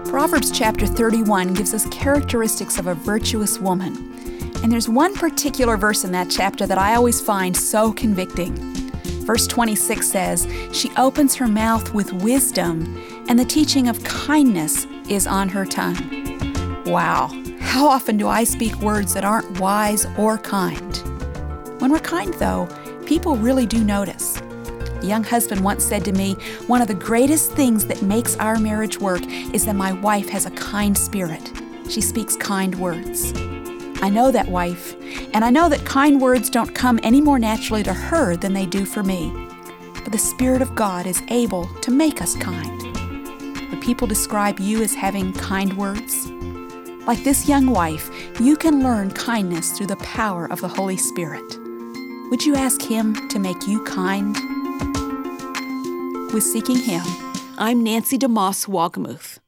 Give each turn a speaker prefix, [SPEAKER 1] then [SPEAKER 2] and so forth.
[SPEAKER 1] Proverbs chapter 31 gives us characteristics of a virtuous woman. And there's one particular verse in that chapter that I always find so convicting. Verse 26 says, "She opens her mouth with wisdom, and the teaching of kindness is on her tongue." Wow, how often do I speak words that aren't wise or kind? When we're kind, though, people really do notice. A young husband once said to me, "One of the greatest things that makes our marriage work is that my wife has a kind spirit. She speaks kind words." I know that wife, and I know that kind words don't come any more naturally to her than they do for me. But the Spirit of God is able to make us kind. Would people describe you as having kind words? Like this young wife, you can learn kindness through the power of the Holy Spirit. Would you ask Him to make you kind? With Seeking Him, I'm Nancy DeMoss Wolgemuth.